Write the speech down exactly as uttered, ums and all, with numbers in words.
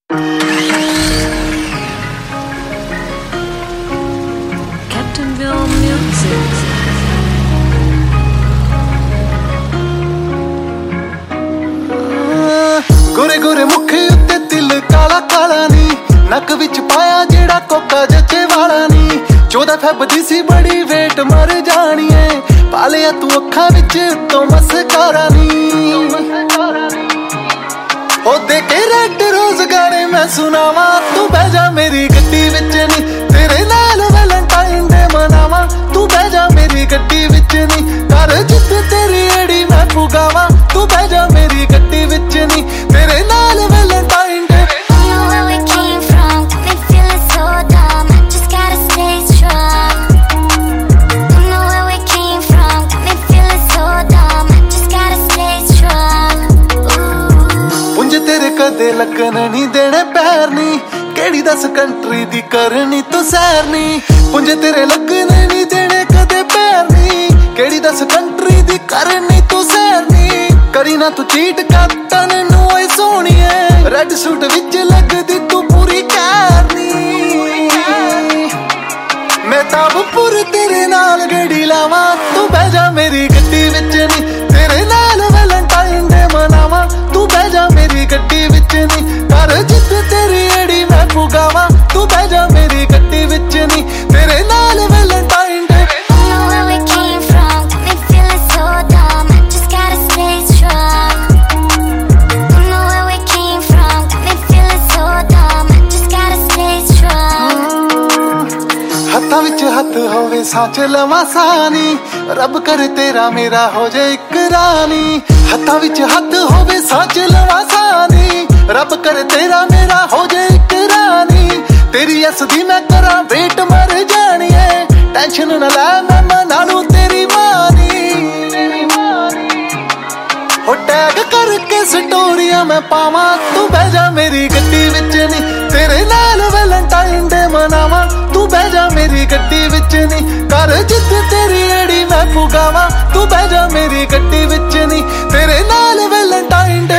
Captainville Music. गोरे गोरे मुखे उत्ते तिल काला काला नी नक विच पाया जेड़ा कोका जचे वाला नी चौदह फैब दी सी बड़ी वेट मर जानी है पालिया तू अखा विच तो मस्कारा नी ओ दे के रेड रोज गाने मैं सुनावा तू बह जा मेरी गड्डी विच नी तेरे नाल वैलेंटाइन डे मनावा तू बह जा मेरी गड्डी विच नी कर जित तेरी एड़ी मैं पुगावा तू बह जा मेरी गड्डी विच नी तेरे नाल वैलेंटाइन डे तेरे कदे लगन नहीं देने पैर नी केड़ी दस कंट्री दी करनी तू सैर नी पुंजे तेरे लगन नहीं देने कदे पैर नी केड़ी दस कंट्री दी करनी तू सैर नी करी ना तू चीट कतन नू ओए सोहणीए रेड सूट विच लगदी तू पूरी कैरनी मैं ताबपुर तेरे नाल गड़ी लावा तू बह जा मेरी गड्डी विच नी तेरे नाल वैलेंटाइन डे मनावा तू बह जा मेरी गड्डी विच नी कर जित तेरी एड़ी मैं पुगावा तू बह जा मेरी गड्डी विच नी तेरे नाल वैलेंटाइन डे हत्थां विच हत्थ होवे सांच लवां सानी रब करे तेरा मेरा हो जाए इक रानी हत्थां विच हत्थ होवे सांच लवां सानी रब करे तेरा मेरा हो जाए इक रानी तेरी अस दी मैं करा वेट मर जानी है टेंशन न लै मैं मना लूं तेरी मानी हो टैग करके स्टोरियां मैं पावां तू बह जा मेरी गड्डी विच नी तेरे नाल वैलेंटाइन डे मनावा तू बह जा मेरी गड्डी विच नी कर जित तेरी एड़ी मैं पुगावा तू बह जा मेरी गड्डी विच नी तेरे नाल वैलेंटाइन डे